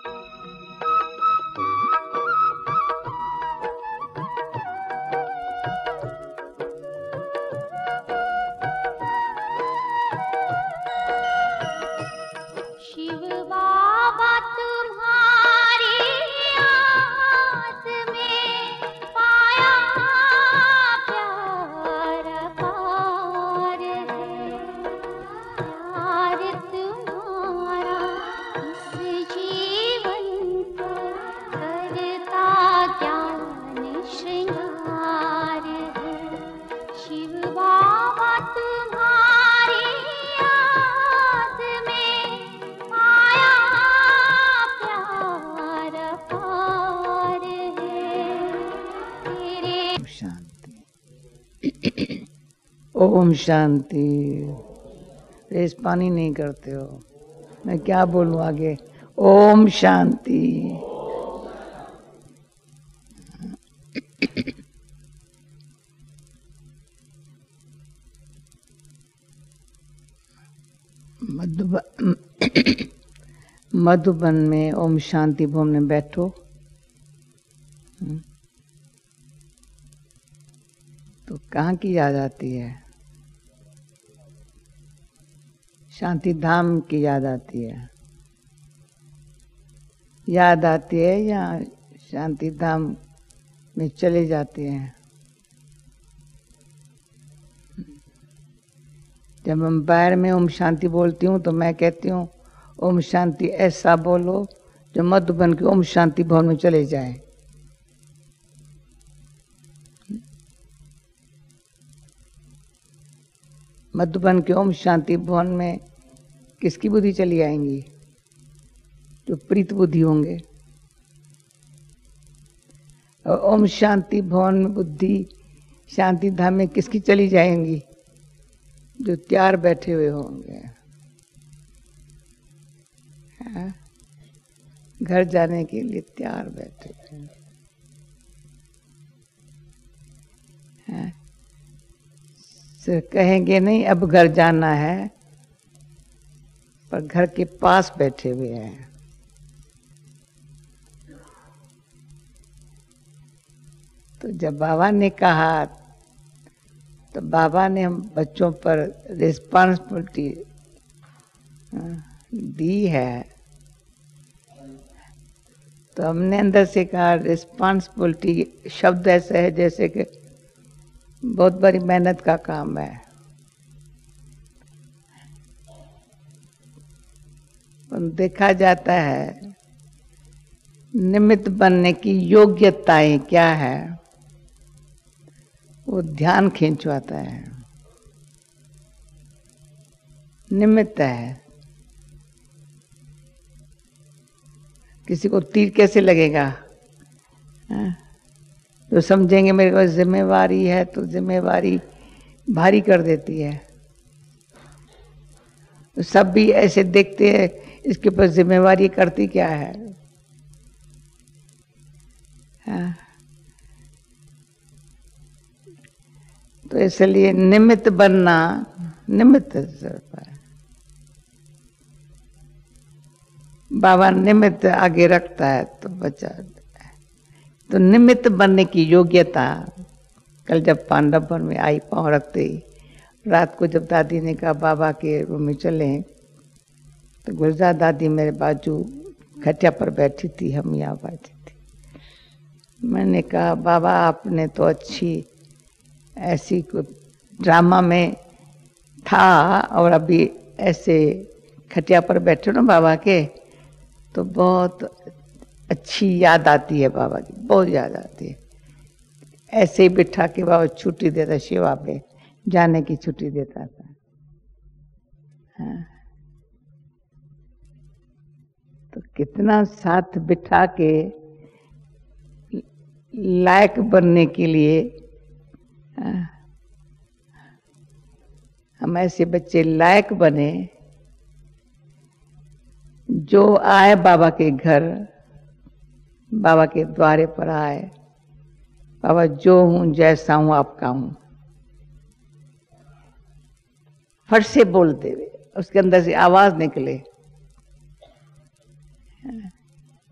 Om Shanti. Race पानी नहीं करते हो, मैं क्या बोलूं आगे। ओम शांति। मधुबन में ओम शांति भवन में बैठो तो कहाँ की याद आती है? शांति धाम की याद आती है। याद आती है या शांति धाम में चले जाते हैं? जब हम बाहर में ओम शांति बोलती हूँ तो मैं कहती हूँ ओम शांति ऐसा बोलो जो मधुबन के ओम शांति भवन में चले जाए। मधुबन के ओम शांति भवन में किसकी बुद्धि चली आएंगी? जो प्रीत बुद्धि होंगे। और ओम शांति भवन में बुद्धि शांति धाम में किसकी चली जाएंगी? जो तैयार बैठे हुए होंगे घर जाने के लिए तैयार बैठे हैं। सिर्फ कहेंगे नहीं अब घर जाना है, पर घर के पास बैठे हुए हैं। तो जब बाबा ने कहा तो बाबा ने हम बच्चों पर रिस्पॉन्सिबिलिटी दी है, तो हमने अंदर से कहा रिस्पॉन्सिबिलिटी शब्द ऐसा है जैसे कि बहुत बड़ी मेहनत का काम है। देखा जाता है निमित्त बनने की योग्यताएं क्या है, वो ध्यान खींचवाता है। निमित्त है। किसी को तीर कैसे लगेगा? तो समझेंगे मेरे को जिम्मेवारी है, तो जिम्मेवारी भारी कर देती है। तो सब भी ऐसे देखते हैं इसके ऊपर जिम्मेवारी करती क्या है। तो इसलिए निमित्त बनना, निमित्त बाबा निमित्त आगे रखता है तो बचा। तो निमित्त बनने की योग्यता कल जब पांडवपुर में आई, पांव रखते ही रात को जब दादी ने कहा बाबा के रूम में चले, तो गुलजार दादी मेरे बाजू खटिया पर बैठी थी, हम यहाँ बैठी थी। मैंने कहा बाबा आपने तो अच्छी ऐसी ड्रामा में था और अभी ऐसे खटिया पर बैठे ना बाबा के, तो बहुत अच्छी याद आती है बाबा की, बहुत याद आती है। ऐसे ही बिठा के बाबा छुट्टी देता, सेवा पे जाने की छुट्टी देता था। हाँ। तो कितना साथ बिठा के लायक बनने के लिए हम ऐसे बच्चे लायक बने जो आए बाबा के घर, बाबा के द्वारे पर आए। बाबा जो हूं जैसा हूं आपका हूं, फट से बोलते हुए उसके अंदर से आवाज निकले।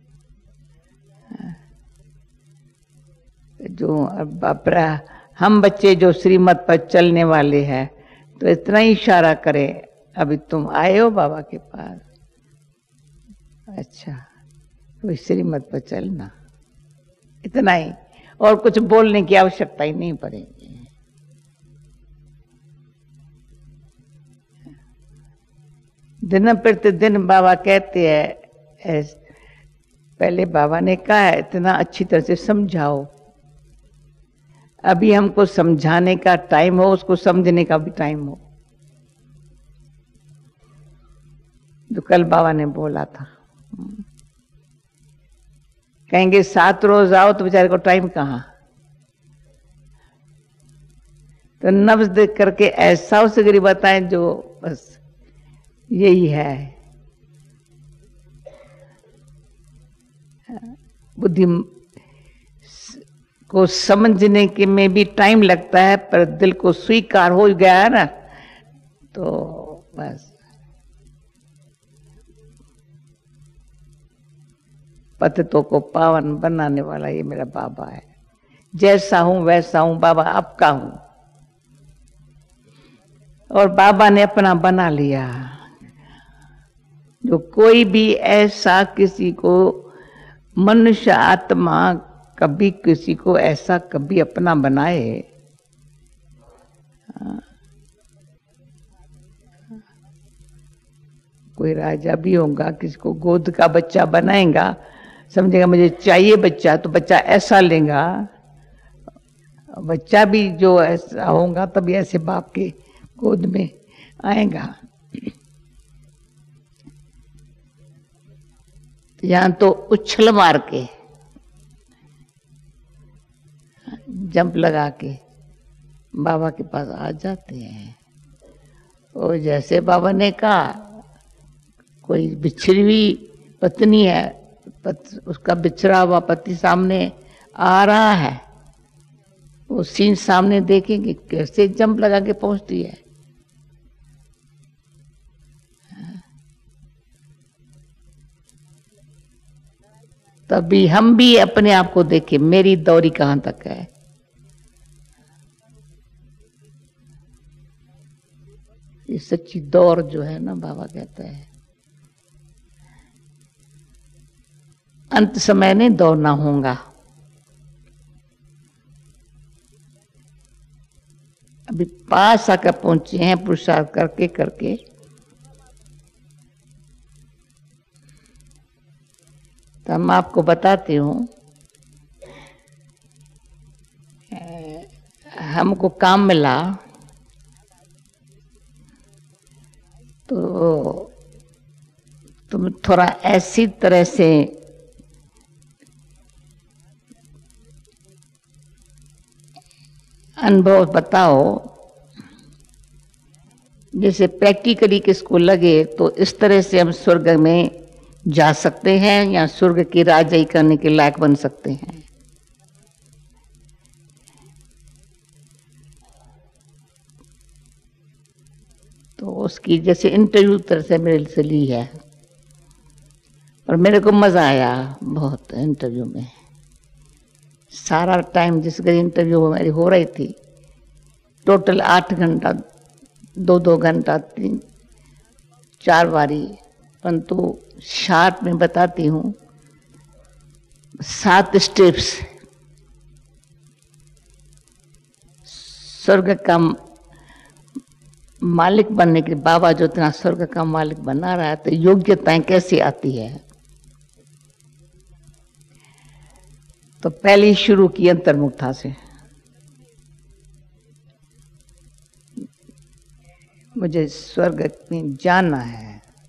जो अब हम बच्चे जो श्रीमत पर चलने वाले हैं, तो इतना ही इशारा करे, अभी तुम आए हो बाबा के पास, अच्छा तो श्रीमत पर चलना, इतना ही, और कुछ बोलने की आवश्यकता ही नहीं पड़ेगी। दिन प्रतिदिन बाबा कहते हैं, पहले बाबा ने कहा है इतना अच्छी तरह से समझाओ, अभी हमको समझाने का टाइम हो, उसको समझने का भी टाइम हो। तो कल बाबा ने बोला था, कहेंगे 7 रोज आओ तो बेचारे को टाइम कहाँ। तो नब्ज देख करके ऐसा उसे गरीब बताएं जो बस यही है। बुद्धि को समझने के में भी टाइम लगता है, पर दिल को स्वीकार हो गया है ना, तो बस पतितों को पावन बनाने वाला ये मेरा बाबा है। जैसा हूं वैसा हूं, बाबा आपका हूं, और बाबा ने अपना बना लिया। जो कोई भी ऐसा किसी को, मनुष्य आत्मा कभी किसी को ऐसा कभी अपना बनाए, कोई राजा भी होगा, किसी को गोद का बच्चा बनाएगा, समझेगा मुझे चाहिए बच्चा, तो बच्चा ऐसा लेगा। बच्चा भी जो ऐसा होगा तभी ऐसे बाप के गोद में आएगा। यहां तो उछल मार के, जंप लगा के बाबा के पास आ जाते हैं। और जैसे बाबा ने कहा, कोई बिछड़ी हुई पत्नी है, उसका बिछड़ा हुआ पति सामने आ रहा है, वो सीन सामने देखेंगे कैसे जंप लगा के पहुंचती है। तभी हम भी अपने आप को देखें, मेरी दौरी कहां तक है। ये सच्ची दौर जो है ना, बाबा कहते हैं अंत समय में दौड़ना होगा। अभी पास आकर पहुंचे हैं पुरुषार्थ करके करके। तो हम आपको बताते हूं, हमको काम मिला तो तुम थोड़ा ऐसी तरह से अनुभव बताओ जैसे प्रैक्टिकली किसको लगे, तो इस तरह से हम स्वर्ग में जा सकते हैं या स्वर्ग की राजाई करने के लायक बन सकते हैं। तो उसकी जैसे इंटरव्यू तरह से मेरे से ली है, और मेरे को मजा आया बहुत इंटरव्यू में। सारा टाइम जिस घड़ी इंटरव्यू मेरी हो रही थी, टोटल 8 घंटा, 2-2 घंटा, 3-4 बारी, परंतु शार्ट में बताती हूँ 7 स्टेप्स स्वर्ग का मालिक बनने के। बाबा जो इतना स्वर्ग का मालिक बना रहा है, तो योग्यताएं कैसे आती है। तो पहले शुरू की अंतर्मुखता से, मुझे स्वर्ग में जाना है,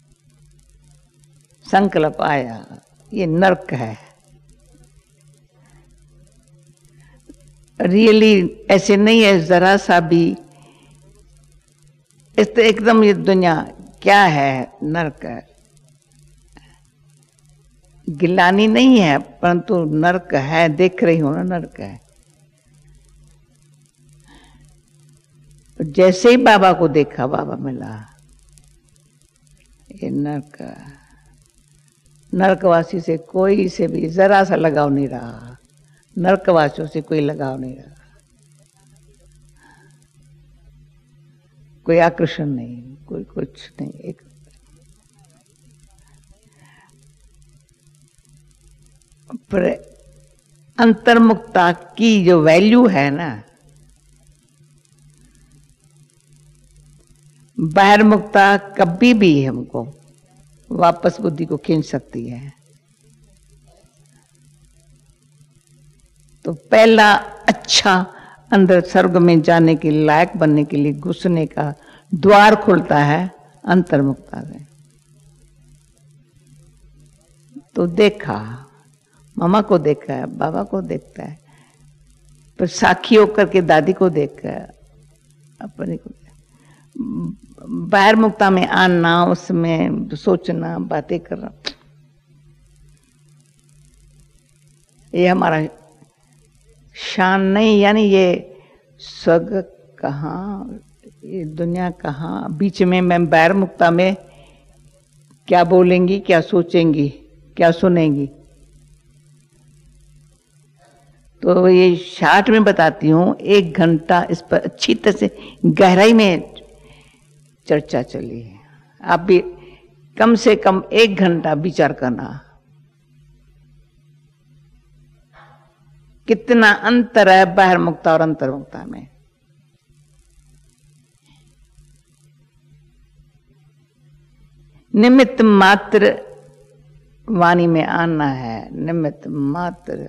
संकल्प आया, ये नरक है। रियली ऐसे नहीं है जरा सा भी, इस तो एकदम ये दुनिया क्या है, नरक है। गिलानी नहीं है, परंतु नरक है, देख रही हो ना नरक है। तो जैसे ही बाबा को देखा, बाबा मिला, ये नरक, नरकवासी से कोई से भी जरा सा लगाव नहीं रहा, नरकवासियों से कोई लगाव नहीं रहा, कोई आकर्षण नहीं, कोई कुछ नहीं। एक पर अंतर्मुक्ता की जो वैल्यू है ना, बहिर्मुक्ता कभी भी हमको वापस बुद्धि को खींच सकती है। तो पहला अच्छा अंदर स्वर्ग में जाने के लायक बनने के लिए घुसने का द्वार खुलता है अंतर्मुक्ता से। तो देखा, मामा को देखा है, बाबा को देखता है, फिर साखी होकर के दादी को देखा है, अपने को। बहिर्मुक्ता में आना, उसमें सोचना, बातें करना, ये हमारा शान नहीं। यानी ये स्वर्ग कहाँ, ये दुनिया कहाँ, बीच में मैं बहिर्मुक्ता में क्या बोलेंगी, क्या सोचेंगी, क्या सुनेंगी। तो ये शार्ट में बताती हूँ, 1 घंटा इस पर अच्छी तरह से गहराई में चर्चा चली है। आप भी कम से कम 1 घंटा विचार करना, कितना अंतर है बहिर्मुक्ता और अंतर्मुक्ता में। निमित्त मात्र वाणी में आना है, निमित्त मात्र।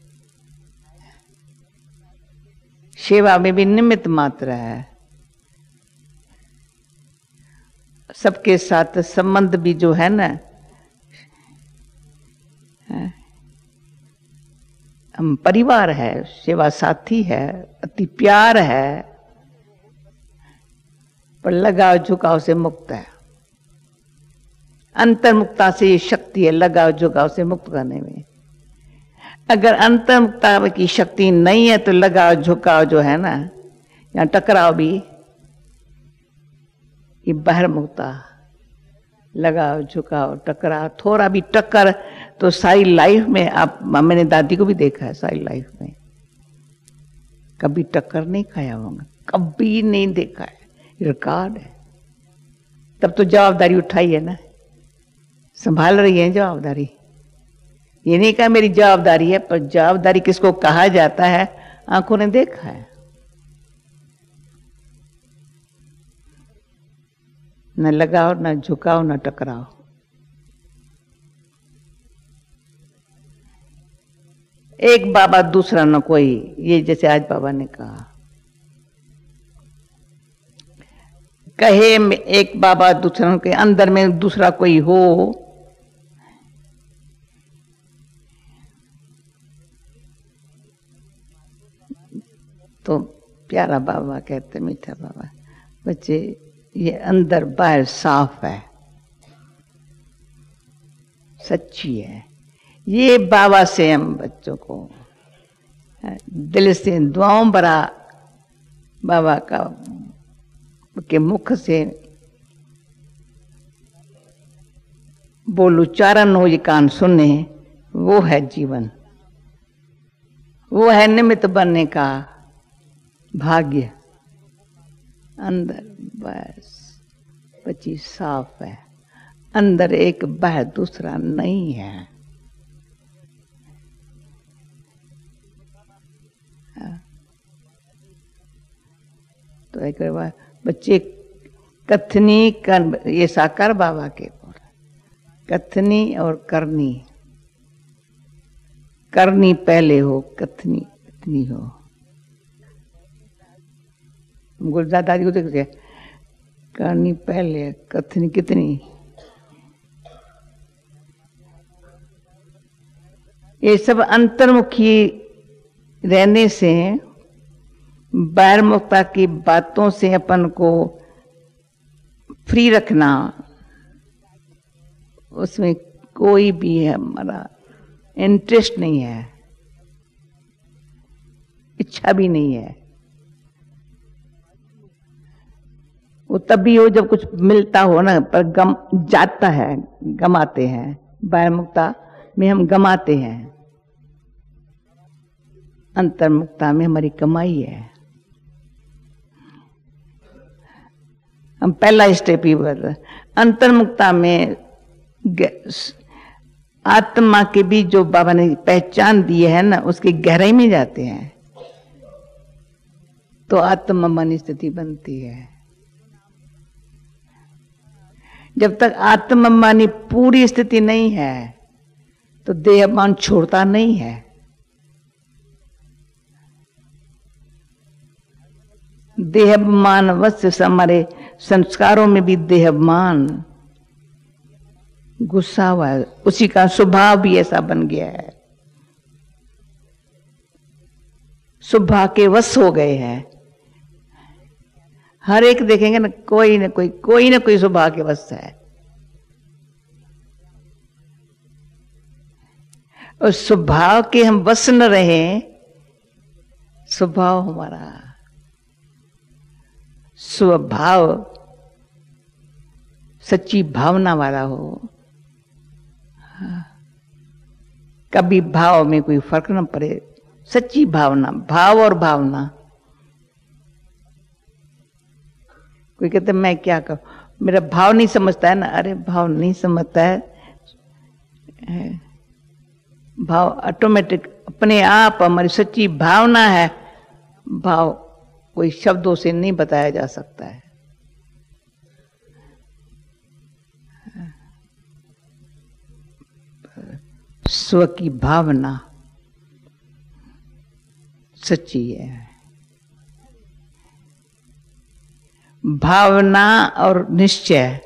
सेवा में भी निमित्त मात्र है, सबके साथ संबंध भी जो है ना, हम परिवार है, सेवा साथी है, अति प्यार है, पर लगाव झुकाव से मुक्त है। अंतर्मुक्ता से ये शक्ति है लगाव झुकाव से मुक्त करने में। अगर अंतर्मुक्ता की शक्ति नहीं है तो लगाव झुकाव जो है ना, या टकराव भी, ये बहिर्मुक्ता, लगाव झुकाव टकराव, थोड़ा भी टक्कर तो सारी लाइफ में आप, मैंने दादी को भी देखा है, सारी लाइफ में कभी टक्कर नहीं खाया होगा, कभी नहीं देखा है, रिकॉर्ड है। तब तो जवाबदारी उठाई है ना, संभाल रही है जवाबदारी। ये नहीं कहा मेरी जवाबदारी है, पर जवाबदारी किसको कहा जाता है आंखों ने देखा है। न लगाओ, न झुकाओ, न टकराओ। एक बाबा दूसरा न कोई, ये जैसे आज बाबा ने कहा, कहे एक बाबा दूसरा के अंदर में दूसरा कोई हो, तो प्यारा बाबा कहते, मीठा बाबा, बच्चे ये अंदर बाहर साफ है, सच्ची है। ये बाबा से हम बच्चों को दिल से दुआओं भरा बाबा का के मुख से बोल उच्चारण हो, ये कान सुने, वो है जीवन, वो है निमित्त बनने का भाग्य। अंदर बस बच्ची साफ है, अंदर एक बाहर दूसरा नहीं है। तो एक बार बच्चे कथनी कर, ये साकार बाबा के कथनी और करनी, करनी पहले हो, कथनी कथनी हो। गुलजार दादी को देखते, करनी पहले, कथनी कितनी। ये सब अंतर्मुखी रहने से, बहिर्मुखता की बातों से अपन को फ्री रखना, उसमें कोई भी हमारा इंटरेस्ट नहीं है, इच्छा भी नहीं है। वो तभी हो जब कुछ मिलता हो ना, पर गम जाता है, गमाते हैं। बहिर्मुखता में हम गमाते हैं। अंतर्मुक्ता में हमारी कमाई है। हम पहला स्टेप ही बढ़ रहे। अंतर्मुक्ता में आत्मा के भी जो बाबा ने पहचान दी है ना, उसकी गहराई में जाते हैं तो आत्मा मन स्थिति बनती है। जब तक आत्ममानी पूरी स्थिति नहीं है तो देहमान छोड़ता नहीं है। देहमान वश्य हमारे संस्कारों में भी देहमान गुस्सा हुआ है, उसी का स्वभाव भी ऐसा बन गया है, स्वभाव के वश हो गए हैं। हर एक देखेंगे ना, कोई ना कोई स्वभाव के वश है। और स्वभाव के हम वश न रहे, स्वभाव हमारा स्वभाव सच्ची भावना वाला हो, कभी भाव में कोई फर्क न पड़े। सच्ची भावना, भाव और भावना। कोई कहते मैं क्या करूं, मेरा भाव नहीं समझता है ना। अरे भाव नहीं समझता है, भाव ऑटोमेटिक अपने आप हमारी सच्ची भावना है। भाव कोई शब्दों से नहीं बताया जा सकता है। स्व की भावना सच्ची है। भावना और निश्चय,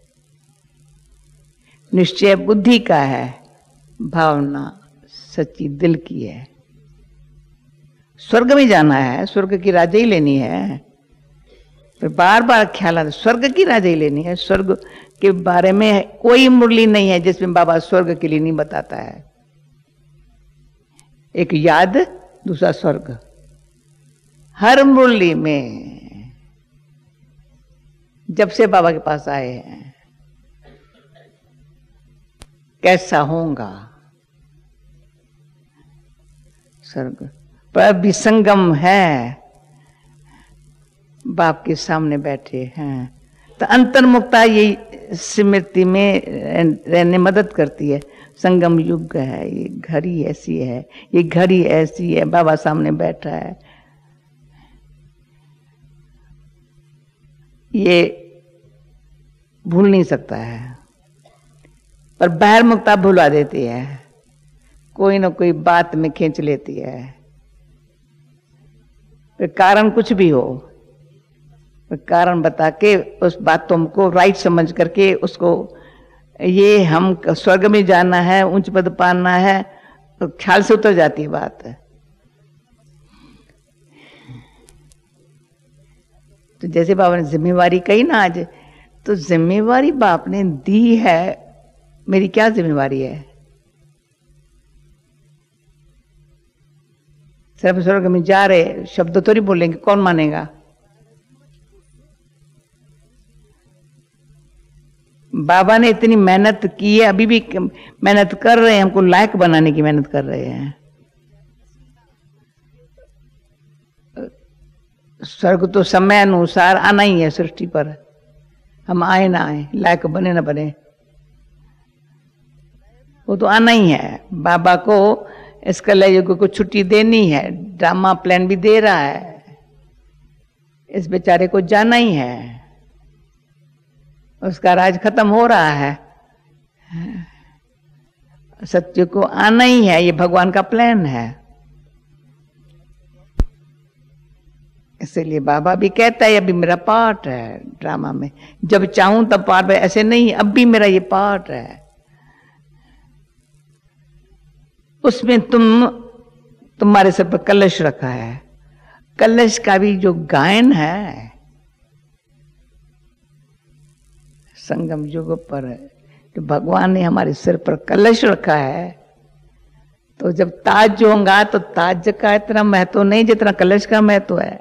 निश्चय बुद्धि का है, भावना सच्ची दिल की है। स्वर्ग में जाना है, स्वर्ग की राजाई लेनी है, फिर बार बार ख्याल आता स्वर्ग की राजाई लेनी है। स्वर्ग के बारे में कोई मुरली नहीं है जिसमें बाबा स्वर्ग के लिए नहीं बताता है। एक याद, दूसरा स्वर्ग, हर मुरली में जब से बाबा के पास आए हैं। कैसा होगा स्वर्ग, पर अभी संगम है, बाप के सामने बैठे हैं। तो अंतर्मुक्ता ये स्मृति में रहने मदद करती है। संगम युग है, ये घड़ी ऐसी है, ये घड़ी ऐसी है, बाबा सामने बैठा है। ये भूल नहीं सकता है, पर बाहर मुक्ता भुला देती है, कोई ना कोई बात में खींच लेती है। फिर कारण कुछ भी हो, कारण बता के उस बात तुमको राइट समझ करके उसको, ये हम स्वर्ग में जाना है, उच्च पद पाना है, तो ख्याल से उतर जाती है बात। तो जैसे बाबा ने जिम्मेवारी कही ना आज, तो जिम्मेवारी बाप ने दी है। मेरी क्या जिम्मेवारी है? सिर्फ स्वर्ग में जा रहे शब्द तो नहीं बोलेंगे, कौन मानेगा? बाबा ने इतनी मेहनत की है, अभी भी मेहनत कर रहे हैं, हमको लायक बनाने की मेहनत कर रहे हैं। स्वर्ग तो समय अनुसार आना ही है सृष्टि पर, हम आए ना आए, लायक बने ना बने, वो तो आना ही है। बाबा को इस कलयुग को छुट्टी देनी है, ड्रामा प्लान भी दे रहा है, इस बेचारे को जाना ही है, उसका राज खत्म हो रहा है, सत्य को आना ही है, ये भगवान का प्लान है। इसलिए बाबा भी कहता है अभी मेरा पार्ट है ड्रामा में, जब चाहूं तब पार्ट है, ऐसे नहीं, अब भी मेरा ये पार्ट है। उसमें तुम्हारे सर पर कलश रखा है, कलश का भी जो गायन है संगम युग पर, तो भगवान ने हमारे सिर पर कलश रखा है। तो जब ताज जो होगा तो ताज का इतना महत्व नहीं जितना कलश का महत्व है।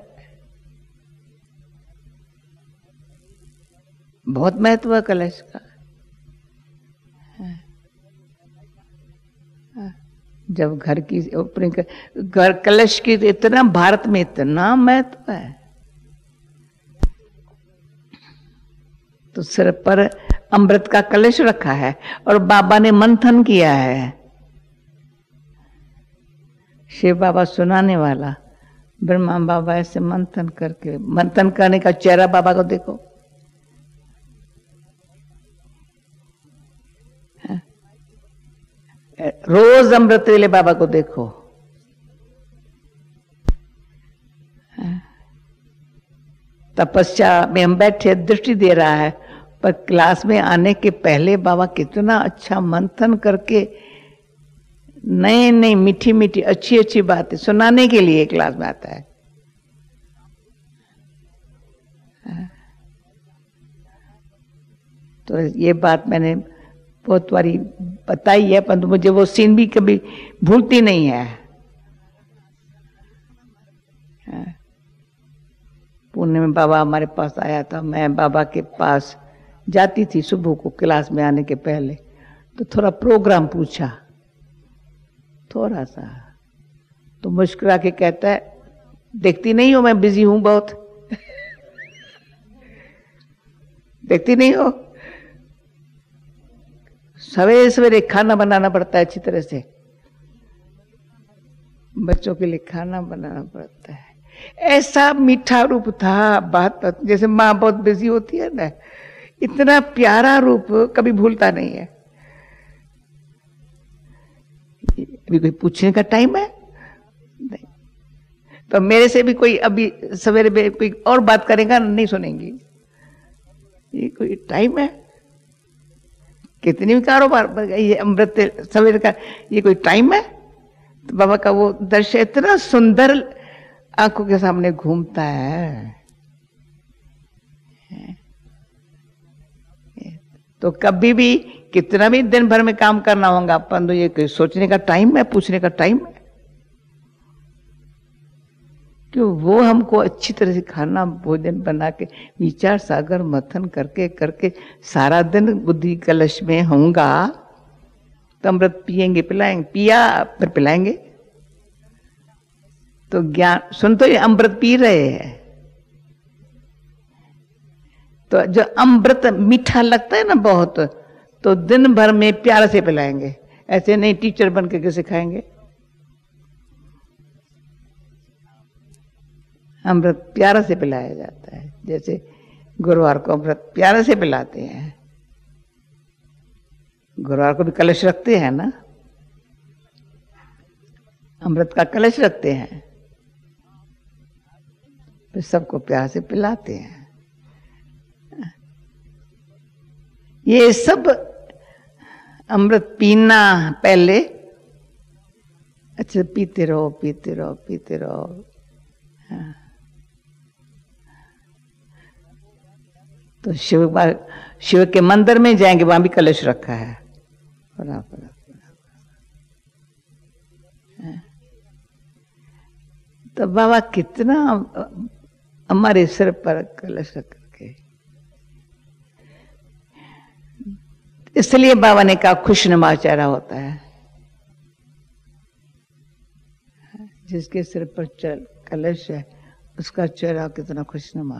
बहुत महत्व है कलश का। जब घर की अपने घर कलश की इतना भारत में इतना महत्व है, तो सिर पर अमृत का कलश रखा है और बाबा ने मंथन किया है। शिव बाबा सुनाने वाला, ब्रह्मा बाबा ऐसे मंथन करके, मंथन करने का चेहरा बाबा को देखो। रोज अमृत वेले बाबा को देखो। तपस्या में हम बैठे, दृष्टि दे रहा है, पर क्लास में आने के पहले बाबा कितना अच्छा मंथन करके नए नए मीठी मीठी अच्छी अच्छी बातें सुनाने के लिए क्लास में आता है। तो ये बात मैंने बहुत बारी बताई है, परंतु मुझे वो सीन भी कभी भूलती नहीं है। पुणे में बाबा हमारे पास आया था, मैं बाबा के पास जाती थी सुबह को क्लास में आने के पहले, तो थोड़ा प्रोग्राम पूछा, थोड़ा सा, तो मुस्कुरा के कहता है, देखती नहीं हो मैं बिजी हूं बहुत। देखती नहीं हो, सवेरे सवेरे खाना बनाना पड़ता है अच्छी तरह से, बच्चों के लिए खाना बनाना पड़ता है। ऐसा मीठा रूप था, बात जैसे माँ बहुत बिजी होती है ना, इतना प्यारा रूप कभी भूलता नहीं है। अभी कोई पूछने का टाइम है नहीं, तो मेरे से भी कोई अभी सवेरे में कोई और बात करेगा नहीं सुनेंगी। ये कोई टाइम है? कितनी भी कारोबार, ये अमृत सवेरे का ये कोई टाइम है? तो बाबा का वो दृश्य इतना सुंदर आंखों के सामने घूमता है। तो कभी भी कितना भी दिन भर में काम करना होगा, परंतु ये कोई सोचने का टाइम है, पूछने का टाइम है? क्यों? वो हमको अच्छी तरह से खाना भोजन बना के विचार सागर मंथन करके करके सारा दिन बुद्धि कलश में होगा, तो अमृत पिएंगे पिलाएंगे, पिया फिर पिलाएंगे। तो ज्ञान सुन, तो ये अमृत पी रहे हैं, तो जो अमृत मीठा लगता है ना बहुत, तो दिन भर में प्यार से पिलाएंगे। ऐसे नहीं टीचर बन के सिखाएंगे। अमृत प्यार से पिलाया जाता है, जैसे गुरुवार को अमृत प्यार से पिलाते हैं। गुरुवार को भी कलश रखते हैं ना, अमृत का कलश रखते हैं, फिर सबको प्यार से पिलाते हैं। ये सब अमृत पीना पहले, अच्छा पीते रहो पीते रहो पीते रहो। हाँ। तो शिव के मंदिर में जाएंगे, वहां भी कलश रखा है। तो बाबा कितना हमारे सिर पर कलश रख के, इसलिए बाबा ने कहा खुशनुमा चेहरा होता है। जिसके सिर पर कलश है उसका चेहरा कितना खुशनुमा,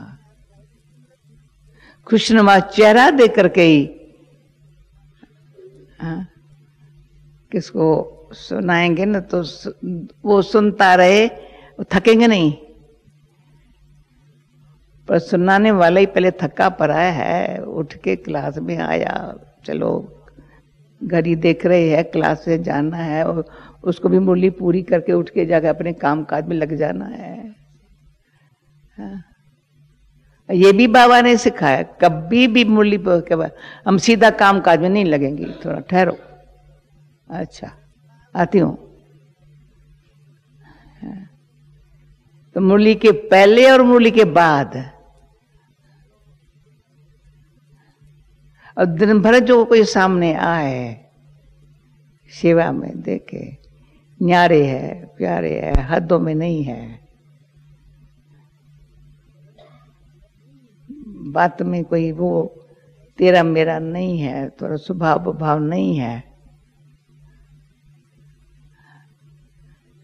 खुशनुमा चेहरा दे करके ही किसको सुनाएंगे ना, तो वो सुनता रहे, वो थकेंगे नहीं। पर सुनाने वाला ही पहले थका पड़ा है, उठ के क्लास में आया, चलो घड़ी देख रहे हैं, क्लास से जाना है, और उसको भी मुरली पूरी करके उठ के जाकर अपने काम काज में लग जाना है। हाँ। ये भी बाबा ने सिखाया, कभी भी मुरली के बाद हम सीधा काम काज में नहीं लगेंगे, थोड़ा ठहरो। अच्छा आती हूँ। तो मुरली के पहले और मुरली के बाद, और दिन भर जो कोई सामने आए सेवा में देखे, न्यारे है प्यारे है, हदों में नहीं है, बात में कोई वो तेरा मेरा नहीं है, थोड़ा स्वभाव भाव नहीं है,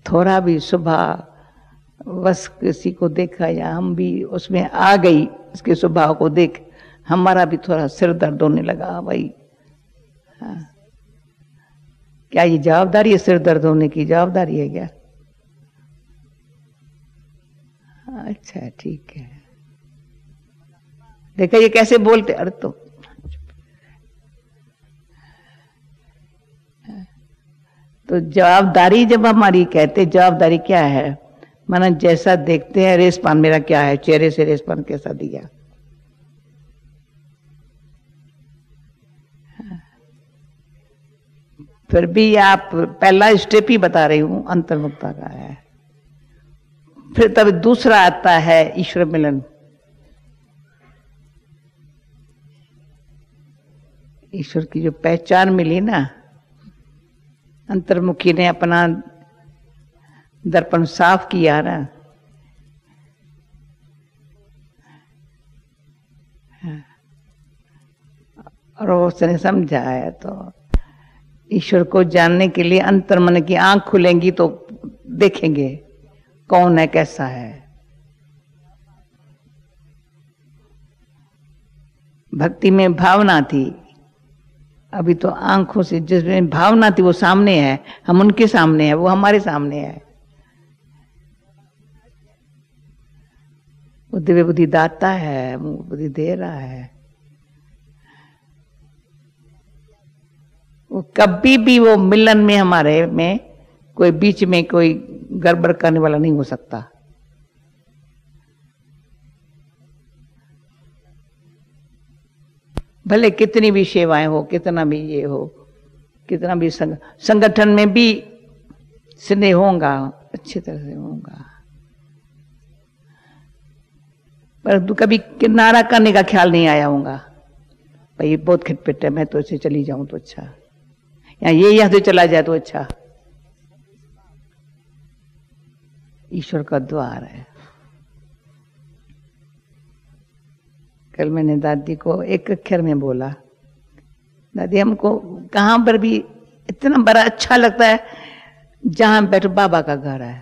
थोड़ा भी सुबह बस किसी को देखा या हम भी उसमें आ गई, उसके स्वभाव को देख हमारा भी थोड़ा सिर दर्द होने लगा भाई। हाँ। क्या ये जवाबदारी है? सिर दर्द होने की जवाबदारी है क्या? अच्छा ठीक है। देखा ये कैसे बोलते, अरे तो जवाबदारी जब हमारी कहते, जवाबदारी क्या है? माना जैसा देखते हैं, रेसपान मेरा क्या है, चेहरे से रेसपान कैसा दिया। फिर भी आप पहला स्टेप ही बता रही हूं, अंतर्मुखता का है। फिर तब दूसरा आता है ईश्वर मिलन। ईश्वर की जो पहचान मिली ना, अंतर्मुखी ने अपना दर्पण साफ किया ना, और उसने समझा है, तो ईश्वर को जानने के लिए अंतर्मन की आंख खुलेंगी तो देखेंगे कौन है, कैसा है। भक्ति में भावना थी, अभी तो आंखों से जिसमें भावना थी वो सामने है, हम उनके सामने है, वो हमारे सामने है। वो दिव्य बुद्धि दाता है, वो बुद्धि दे रहा है। वो कभी भी वो मिलन में हमारे में कोई बीच में कोई गड़बड़ करने वाला नहीं हो सकता। भले कितनी भी सेवाएं हो, कितना भी ये हो, कितना भी संगठन में भी स्नेह होगा, अच्छी तरह से होगा, पर कभी किनारा करने का ख्याल नहीं आया होगा। भाई ये बहुत खिटपिट है, मैं तो इसे चली जाऊं तो अच्छा, या ये यहां से चला जाए तो अच्छा। ईश्वर का द्वार है। कल मैंने दादी को एक अक्षर में बोला, दादी हमको कहां पर भी इतना बड़ा अच्छा लगता है जहां बैठो बाबा का घर है।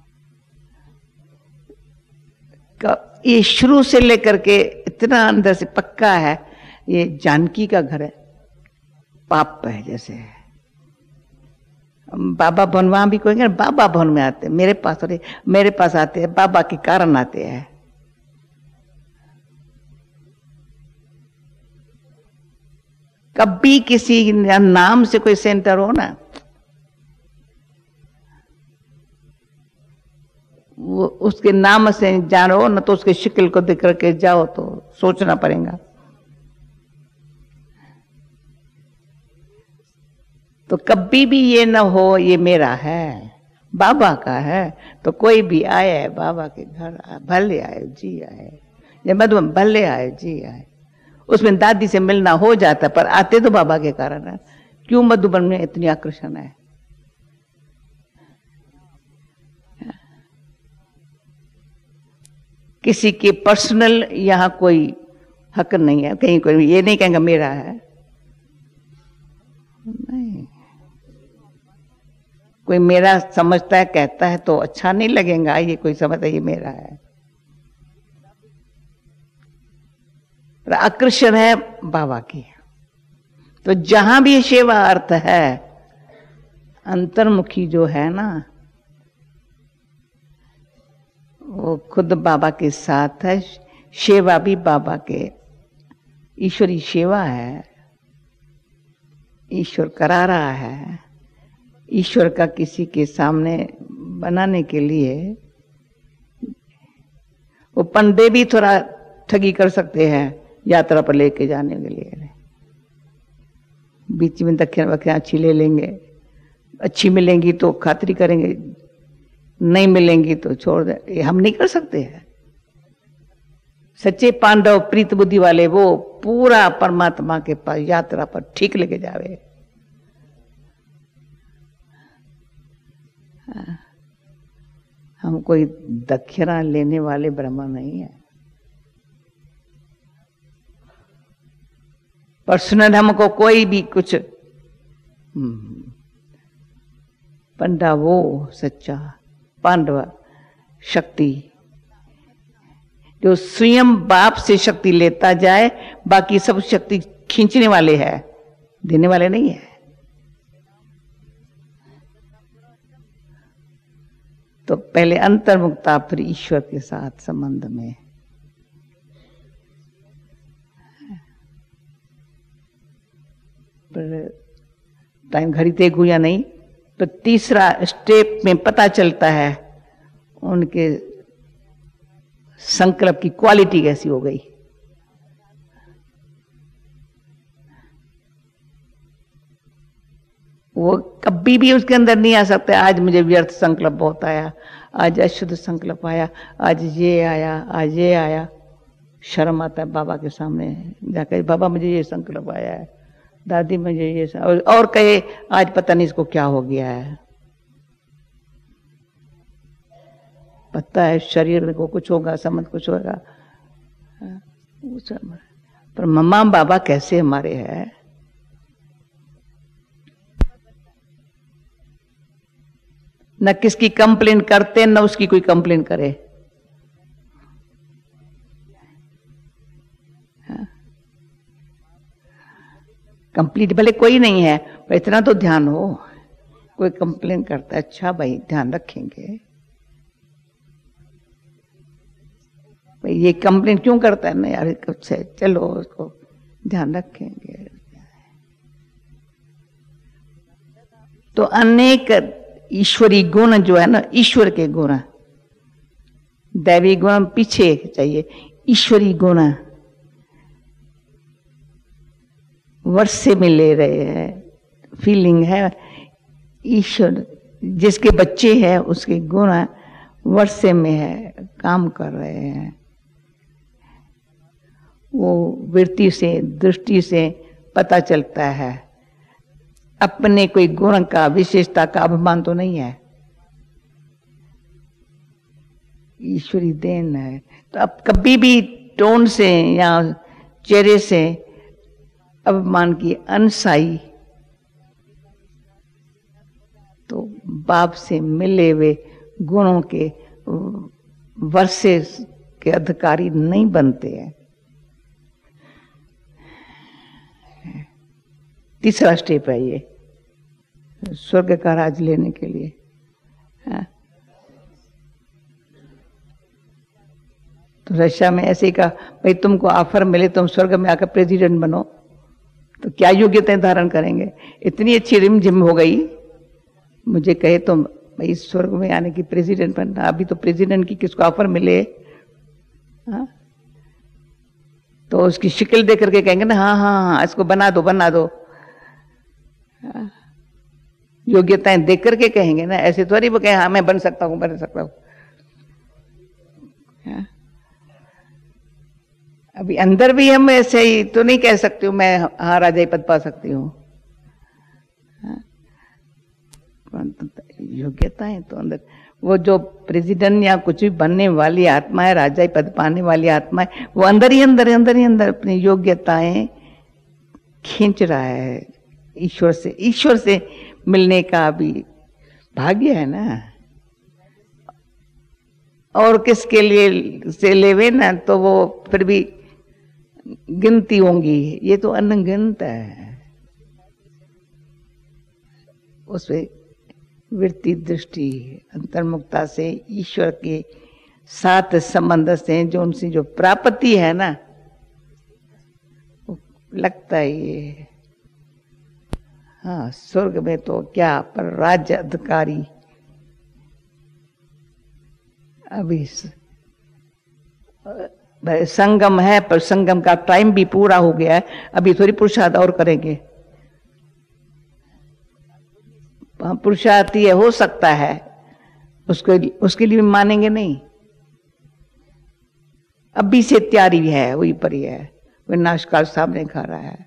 ये शुरू से लेकर के इतना अंदर से पक्का है, ये जानकी का घर है, पाप है जैसे है। बाबा भवन वहां भी कोई बाबा भवन में आते, मेरे पास आते हैं, बाबा के कारण आते हैं। कभी किसी नाम से कोई सेंटर हो ना, वो उसके नाम से जानो ना, तो उसके शक्ल को देख करके जाओ तो सोचना पड़ेगा। तो कभी भी ये ना हो ये मेरा है, बाबा का है, तो कोई भी आए बाबा के घर भले आए जी आए, या मधुबन भले आए जी आए। उसमें दादी से मिलना हो जाता, पर आते तो बाबा के कारण है। क्यों मधुबन में इतनी आकर्षण है? किसी के पर्सनल यहाँ कोई हक नहीं है, कहीं कोई ये नहीं कहेंगे मेरा है, नहीं। कोई मेरा समझता है कहता है तो अच्छा नहीं लगेगा, ये कोई समझता है ये मेरा है। आकर्षण है बाबा की। तो जहां भी सेवा अर्थ है, अंतर्मुखी जो है ना, वो खुद बाबा के साथ है, सेवा भी बाबा के, ईश्वरी सेवा है, ईश्वर करा रहा है। ईश्वर का किसी के सामने बनाने के लिए वो पंडे भी थोड़ा ठगी कर सकते हैं यात्रा पर लेके जाने के लिए। बीच में दक्षिण वक्षिण अच्छी ले लेंगे, अच्छी मिलेंगी तो खातिरी करेंगे, नहीं मिलेंगी तो छोड़ दे, ये हम नहीं कर सकते हैं। सच्चे पांडव प्रीत बुद्धि वाले वो पूरा परमात्मा के पास यात्रा पर ठीक लेके जावे। हम कोई दक्षिणा लेने वाले ब्रह्मा नहीं है। पर्सनल हमको कोई भी कुछ पंडा वो सच्चा पांडव शक्ति जो स्वयं बाप से शक्ति लेता जाए, बाकी सब शक्ति खींचने वाले है, देने वाले नहीं है। तो पहले अंतर्मुक्ता, फिर ईश्वर के साथ संबंध में। पर टाइम घड़ी तय हुआ नहीं, तो तीसरा स्टेप में पता चलता है उनके संकल्प की क्वालिटी कैसी हो गई। वो कभी भी उसके अंदर नहीं आ सकते आज मुझे व्यर्थ संकल्प बहुत आया, आज अशुद्ध संकल्प आया, आज ये आया, आज ये आया। शर्म आता है बाबा के सामने जाकर, बाबा मुझे ये संकल्प आया है, दादी मुझे ये और कहे आज पता नहीं इसको क्या हो गया है। पता है शरीर को कुछ होगा, समझ कुछ होगा, पर मम्मा बाबा कैसे हमारे हैं। न किसकी कंप्लेन करते, न उसकी कोई कंप्लेन करे। कंप्लीट भले कोई नहीं है, पर इतना तो ध्यान हो, कोई कंप्लेन करता है, अच्छा भाई ध्यान रखेंगे। भाई ये कंप्लेन क्यों करता है ना यार, कुछ है, चलो उसको ध्यान रखेंगे। तो अनेक ईश्वरी गुण जो है ना, ईश्वर के गुण, दैवी गुण पीछे चाहिए, ईश्वरी गुण वर्षे में ले रहे हैं। फीलिंग है ईश्वर जिसके बच्चे हैं उसके गुण वर्षे में है, काम कर रहे हैं। वो वृत्ति से, दृष्टि से पता चलता है। अपने कोई गुण का, विशेषता का अभिमान तो नहीं है, ईश्वरी देन है। तो अब कभी भी टोन से या चेहरे से अभिमान की अनसाई, तो बाप से मिले हुए गुणों के वर्षे के अधिकारी नहीं बनते हैं। तीसरा स्टेप है ये स्वर्ग का राज लेने के लिए। तो रशिया में ऐसे ही कहा, भाई तुमको ऑफर मिले तुम स्वर्ग में आकर प्रेसिडेंट बनो, तो क्या योग्यताएं धारण करेंगे। इतनी अच्छी रिमझिम हो गई, मुझे कहे तुम भाई स्वर्ग में आने की प्रेसिडेंट बनना, अभी तो प्रेसिडेंट की किसको ऑफर मिले। हाँ? तो उसकी शक्ल देख करके कहेंगे ना, हाँ हाँ हाँ इसको बना दो बना दो। योग्यताएं देख करके कहेंगे ना, ऐसे थोड़ी वो कहें हाँ मैं बन सकता हूँ बन सकता हूँ। अभी अंदर भी हम ऐसे ही तो नहीं कह सकती हूँ मैं हाँ राजा पद पा सकती हूँ। योग्यताएं तो अंदर, वो जो प्रेसिडेंट या कुछ भी बनने वाली आत्मा है, राजा पद पाने वाली आत्मा है, वो अंदर ही अंदर अपनी योग्यताएं खींच रहा है ईश्वर से मिलने का भी भाग्य है ना। और किसके लिए से लेवे ना तो वो फिर भी गिनती होंगी, ये तो अनगिनत है। उसमें वृत्ति दृष्टि अंतर्मुक्ता से ईश्वर के साथ संबंध से जो उनसे जो प्राप्ति है ना, लगता है ये हाँ स्वर्ग में तो क्या, पर राज्य अधिकारी अभी संगम है, पर संगम का टाइम भी पूरा हो गया है, अभी थोड़ी पुरुषार्थ और करेंगे। पुरुषार्थ ये हो सकता है, उसके लिए मानेंगे नहीं। अभी से तैयारी है, वही पर ही है, विनाशकाल सामने खा रहा है।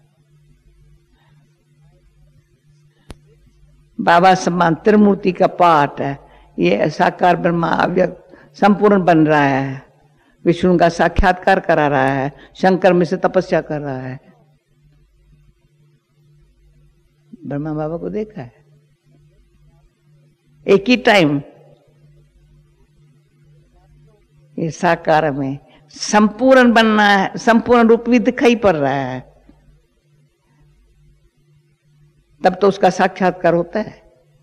बाबा समान त्रिमूर्ति का पाठ है, ये साकार ब्रह्मा अव्यक्त संपूर्ण बन रहा है, विष्णु का साक्षात्कार करा रहा है, शंकर में से तपस्या कर रहा है। ब्रह्मा बाबा को देखा है, एक ही टाइम ये साकार में संपूर्ण बनना है, संपूर्ण रूप भी दिखाई पड़ रहा है, तब तो उसका साक्षात्कार होता है।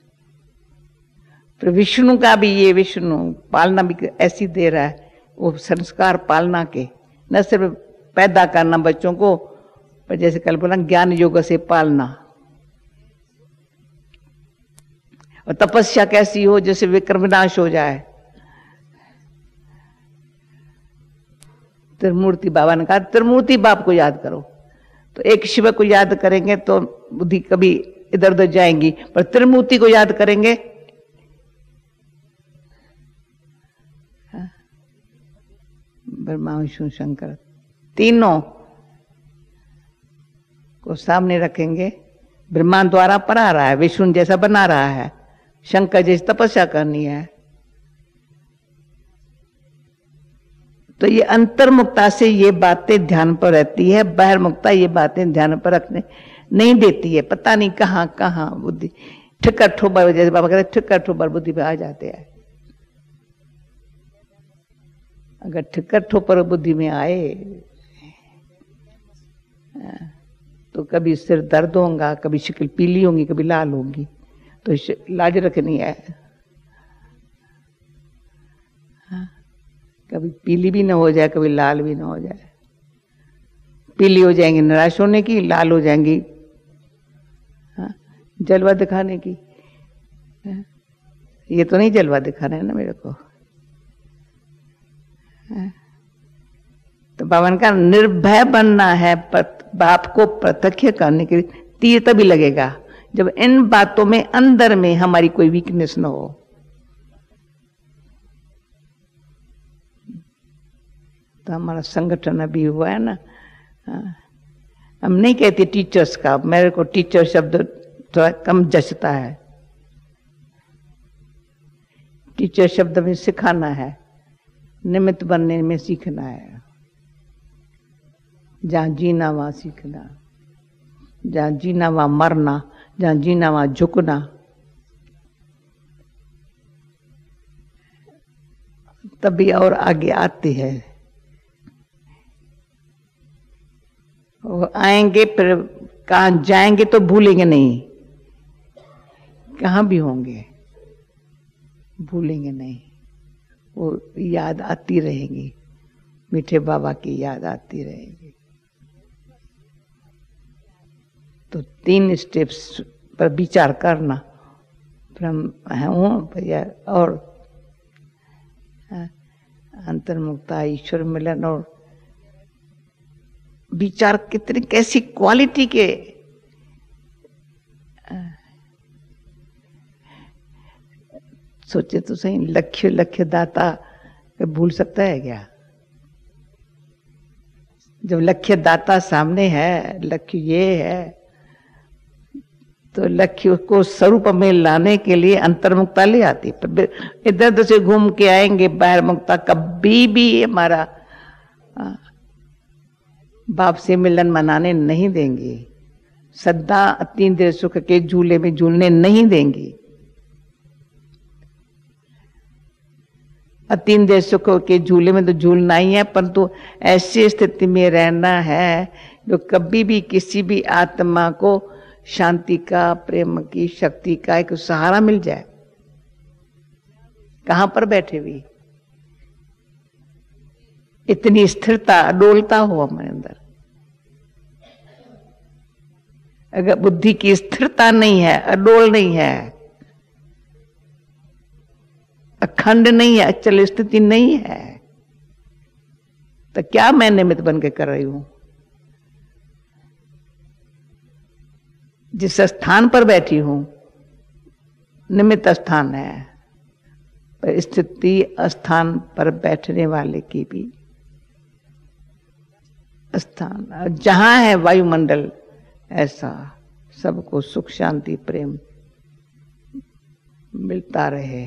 फिर विष्णु का भी, ये विष्णु पालना भी ऐसी दे रहा है, वो संस्कार पालना के, न सिर्फ पैदा करना बच्चों को, पर जैसे कल बोला ज्ञान योग से पालना। और तपस्या कैसी हो जैसे विक्रम विनाश हो जाए। त्रिमूर्ति बाबा ने कहा त्रिमूर्ति बाप को याद करो, तो एक शिव को याद करेंगे तो बुद्धि कभी इधर उधर जाएंगी, पर त्रिमूर्ति को याद करेंगे ब्रह्मा विष्णु शंकर तीनों को सामने रखेंगे। ब्रह्मा द्वारा पढ़ा रहा है, विष्णु जैसा बना रहा है, शंकर जैसी तपस्या करनी है। तो ये अंतर्मुक्ता से ये बातें ध्यान पर रहती है, बहिर्मुक्ता ये बातें ध्यान पर रखने नहीं देती है। पता नहीं कहाँ कहाँ बुद्धि ठिक्कर ठोबर, जैसे बाबा कहते ठिक्कर ठोबर बुद्धि पे आ जाते हैं। अगर ठिक्कर ठोपर बुद्धि में आए तो कभी सिर दर्द होगा, कभी शक्ल पीली होगी, कभी लाल होगी, तो लाज रखनी है। कभी पीली भी ना हो जाए, कभी लाल भी ना हो जाए। पीली हो जाएंगी निराश होने की, लाल हो जाएंगी जलवा दिखाने की। ये तो नहीं जलवा दिखाना है ना मेरे को। तो बाबा का निर्भय बनना है, बाप को प्रत्यक्ष करने के लिए तीर तभी लगेगा जब इन बातों में अंदर में हमारी कोई वीकनेस न हो। तो हमारा संगठन अभी हुआ है ना, हम नहीं कहते टीचर्स का, मेरे को टीचर शब्द थोड़ा कम जचता है। टीचर शब्द में सिखाना है, निमित्त बनने में सीखना है। जहां जीना वहां सीखना, जहां जीना वहां मरना, जहां जीना वहां झुकना। तभी और आगे आते हैं। वो आएंगे फिर कहाँ जाएंगे तो भूलेंगे नहीं, कहाँ भी होंगे भूलेंगे नहीं। वो याद आती रहेगी, मीठे बाबा की याद आती रहेगी। तो 3 स्टेप्स पर विचार करना, ब्रह्म हूँ भैया, और अंतर्मुक्ता, ईश्वर मिलन, और विचार कितनी कैसी क्वालिटी के सोचे तो सही। लक्ष्य लक्ष्य दाता भूल सकता है क्या? जब लक्ष्य दाता सामने है, लक्ष्य ये है, तो लक्ष्य को स्वरूप में लाने के लिए अंतर्मुक्ता ले आती। इधर उधर से घूम के आएंगे, बहिर्मुक्ता कभी भी हमारा बाप से मिलन मनाने नहीं देंगी। सदा अतीन्द्रिय सुख के झूले में झूलने नहीं देंगी। अतीन्द्रिय सुख के झूले में तो झूलना ही है, परंतु ऐसी स्थिति में रहना है जो कभी भी किसी भी आत्मा को शांति का, प्रेम की, शक्ति का एक सहारा मिल जाए। कहां पर बैठे हुए इतनी स्थिरता, अडोलता हो हमारे अंदर। अगर बुद्धि की स्थिरता नहीं है, अडोल नहीं है, अखंड नहीं है, अचल स्थिति नहीं है, तो क्या मैं निमित्त बन के कर रही हूं? जिस स्थान पर बैठी हूं निमित्त स्थान है, पर स्थिति स्थान पर बैठने वाले की भी स्थान। जहां है वायुमंडल, ऐसा सबको सुख शांति प्रेम मिलता रहे।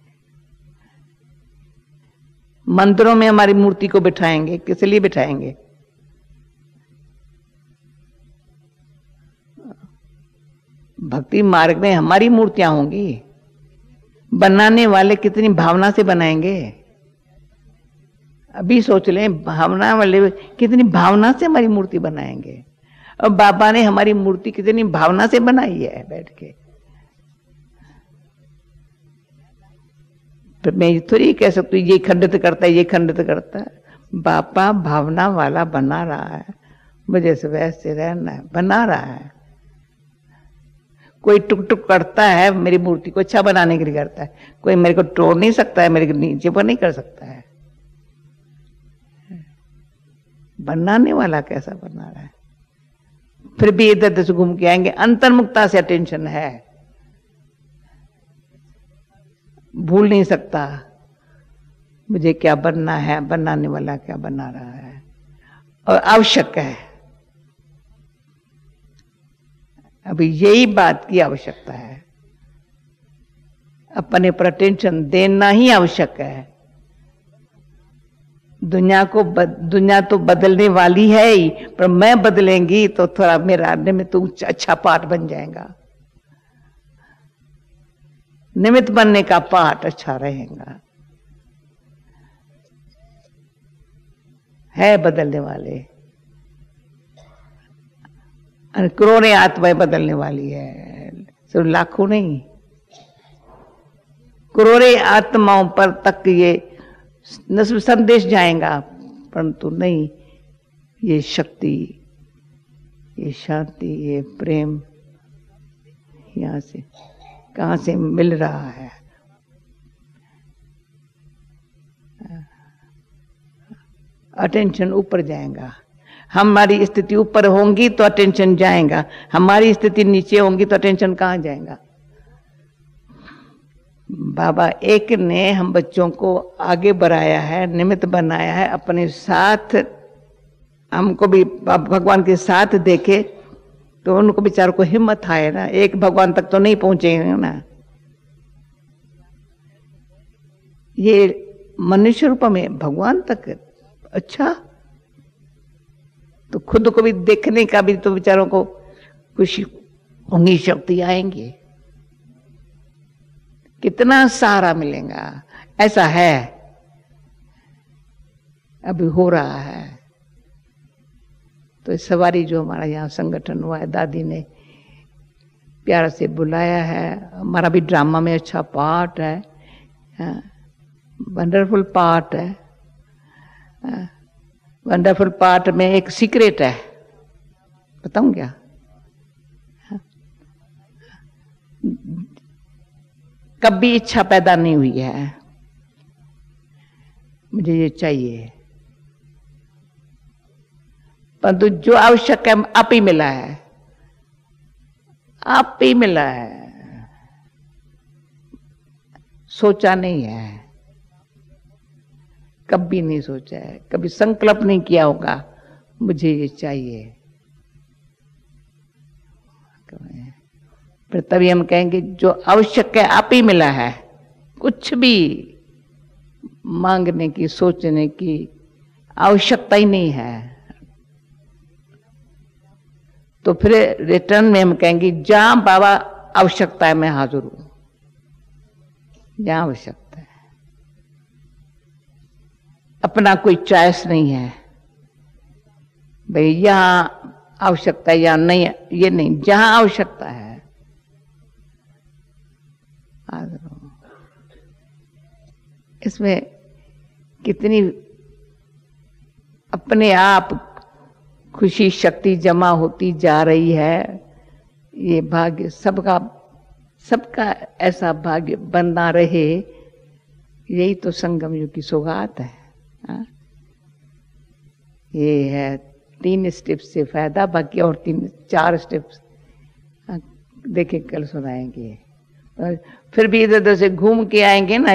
मंदिरों में हमारी मूर्ति को बिठाएंगे, किस लिए बिठाएंगे? भक्ति मार्ग में हमारी मूर्तियां होंगी, बनाने वाले कितनी भावना से बनाएंगे। अभी सोच लें, भावना वाले कितनी भावना से हमारी मूर्ति बनाएंगे। और बाबा ने हमारी मूर्ति कितनी भावना से बनाई है बैठ के। फिर मैं ये थोड़ी कह सकती हूँ ये खंडित करता है, ये खंडित करता है। बाबा भावना वाला बना रहा है, मुझे से वैसे रहना है, बना रहा है। कोई टुक टुक करता है मेरी मूर्ति को अच्छा बनाने के लिए करता है, कोई मेरे को तोड़ नहीं सकता है, मेरे को नीचे पर नहीं कर सकता है। बनाने वाला कैसा बना रहा है। फिर भी इधर उधर से घूम के आएंगे, अंतर्मुखता से अटेंशन है, भूल नहीं सकता मुझे क्या बनना है, बनाने वाला क्या बना रहा है और आवश्यक है। अभी यही बात की आवश्यकता है, अपने पर अटेंशन देना ही आवश्यक है। दुनिया तो बदलने वाली है ही, पर मैं बदलेंगी तो थोड़ा मेरा निमित्त अच्छा पाठ बन जाएगा, निमित्त बनने का पाठ अच्छा रहेगा। है बदलने वाले, करोड़ों आत्माएं बदलने वाली है, सिर्फ लाखों नहीं, करोड़ों आत्माओं पर तक ये न सिर्फ संदेश जाएगा, परंतु नहीं, ये शक्ति, ये शांति, ये प्रेम यहां से कहां से मिल रहा है। अटेंशन ऊपर जाएगा। हमारी स्थिति ऊपर होंगी तो अटेंशन जाएगा, हमारी स्थिति नीचे होंगी तो अटेंशन कहां जाएगा। बाबा एक ने हम बच्चों को आगे बढ़ाया है, निमित्त बनाया है, अपने साथ हमको भी भगवान के साथ देखे तो उनको बेचारों को हिम्मत आए ना। एक भगवान तक तो नहीं पहुंचेंगे ना, ये मनुष्य रूप में भगवान तक। अच्छा, तो खुद को भी देखने का भी तो बेचारों को कुछ होंगी, शक्ति आएंगी, कितना सहारा मिलेगा। ऐसा है, अभी हो रहा है। तो इस सवारी जो हमारा यहाँ संगठन हुआ है, दादी ने प्यार से बुलाया है, हमारा भी ड्रामा में अच्छा पार्ट है, वंडरफुल पार्ट है। वंडरफुल पार्ट में एक सीक्रेट है, बताऊं क्या? कभी इच्छा पैदा नहीं हुई है मुझे ये चाहिए, परंतु जो आवश्यक है आप ही मिला है, आप ही मिला है, सोचा नहीं है, कभी नहीं सोचा है, कभी संकल्प नहीं किया होगा मुझे ये चाहिए। फिर तभी हम कहेंगे जो आवश्यक है आप ही मिला है, कुछ भी मांगने की, सोचने की आवश्यकता ही नहीं है। तो फिर रिटर्न में हम कहेंगे जहां बाबा आवश्यकता है मैं हाजिर हूं, जहां आवश्यकता है। अपना कोई चॉइस नहीं है भाई यहां आवश्यकता है या नहीं, ये नहीं, जहां आवश्यकता है हाजिर हूं। इसमें कितनी अपने आप खुशी शक्ति जमा होती जा रही है। ये भाग्य सबका ऐसा भाग्य बनना रहे, यही तो संगम युग की सौगात है। ये है 3 स्टेप से फायदा, बाकी और 4 स्टेप्स देखे कल सुनाएंगे। फिर भी इधर उधर से घूम के आएंगे ना,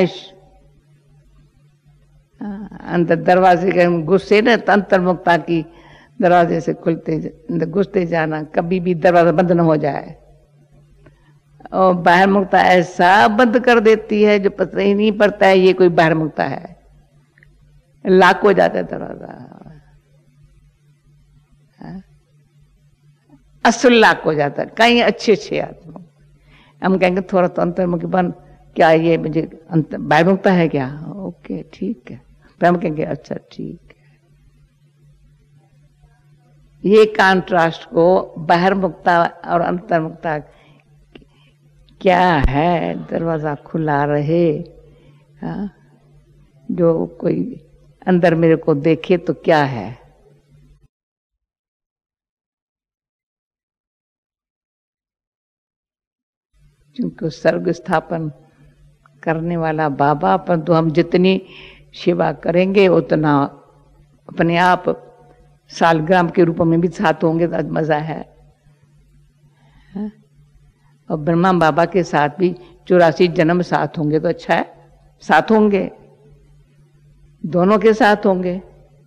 अंदर दरवाजे के घुसे ना, अंतर्मुखता की दरवाजे से खुलते घुसते जाना, कभी भी दरवाजा बंद न हो जाए। और बाहर मुक्ता ऐसा बंद कर देती है जो पता ही नहीं पड़ता है ये कोई बाहर मुक्ता है, लाक हो जाता है दरवाजा, असल लाक हो जाता है। कहीं अच्छे आत्मा हम कहेंगे थोड़ा तो अंतर्मुखी बन, क्या ये मुझे बहिर्मुखता है क्या? ओके ठीक है, प्रेम कहेंगे अच्छा ठीक है। ये कॉन्ट्रास्ट को बहिर्मुखता और अंतर्मुखता क्या है, दरवाजा खुला रहे। हाँ, जो कोई अंदर मेरे को देखे तो क्या है। क्योंकि सर्ग स्थापन करने वाला बाबा, परंतु हम जितनी सेवा करेंगे उतना अपने आप सालग्राम के रूप में भी साथ होंगे तो मजा है। और ब्रह्मा बाबा के साथ भी 84 जन्म साथ होंगे तो अच्छा है, साथ होंगे, दोनों के साथ होंगे।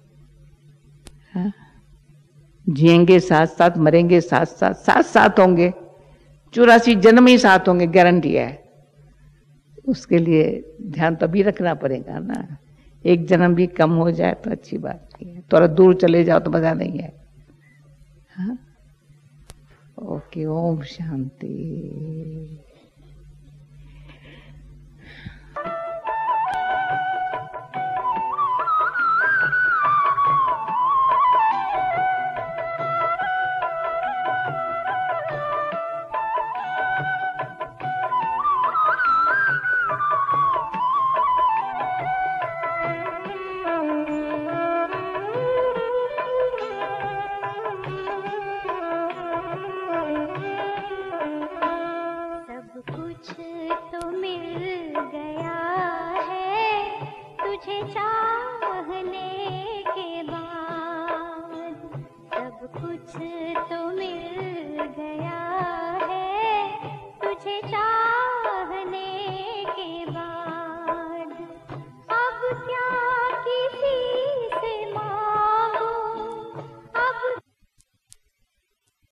जिएंगे साथ साथ, मरेंगे साथ साथ, साथ साथ होंगे, 84 जन्म ही साथ होंगे, गारंटी है। उसके लिए ध्यान तो अभी रखना पड़ेगा ना। एक जन्म भी कम हो जाए तो अच्छी बात नहीं है, थोड़ा दूर चले जाओ तो मजा नहीं है। हाँ? ओके, ओम शांति। कुछ तो मिल गया है तुझे